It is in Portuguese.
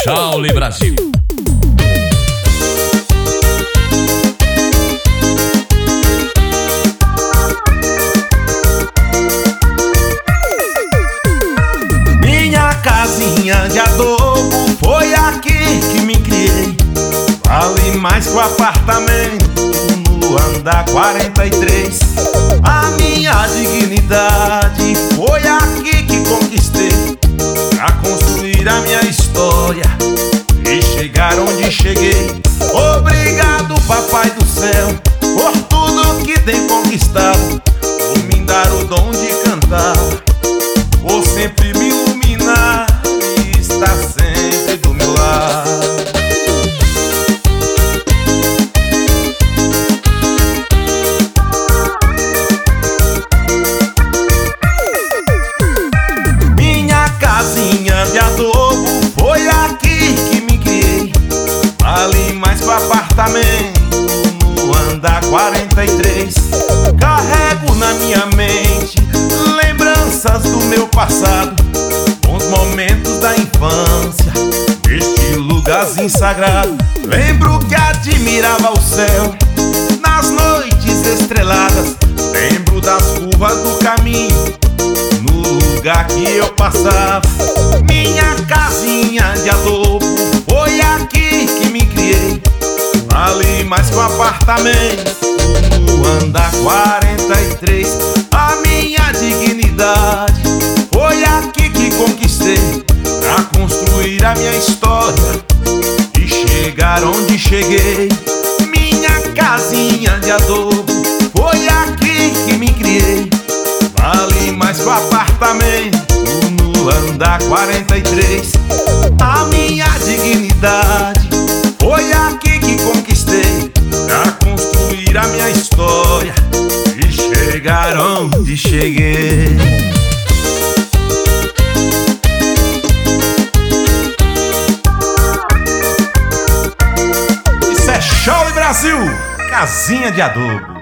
Shaoli Brasil. Minha casinha de adobo, foi aqui que me criei. Vale mais que o apartamento no andar 43. A minha dignidade foi aqui que conquistei, pra construir a minha história e chegar onde cheguei. Obrigado, papai do céu, por tudo que tem conquistado, por me dar o dom de cantar, por sempre me iluminar e estar sempre do meu lado. Minha casinha de adobo, foi aqui que me criei. Vale mais que o apartamento no andar 43. Carrego na minha mente lembranças do meu passado, bons momentos da infância, neste lugarzinho sagrado. Lembro que admirava o céu nas noites estreladas. Lembro das curvas do caminho, no lugar que eu passava. Minha casinha de adobo, foi aqui que me criei. Vale mais que um apartamento no andar 43. A minha dignidade foi aqui que conquistei, pra construir a minha história e chegar onde cheguei. Minha casinha de adobo, foi aqui que me criei. Vale mais que o apartamento no andar 43. A minha dignidade foi aqui que conquistei, pra construir a minha história e chegar onde cheguei. Isso é Shaoli Brasil, casinha de adobo.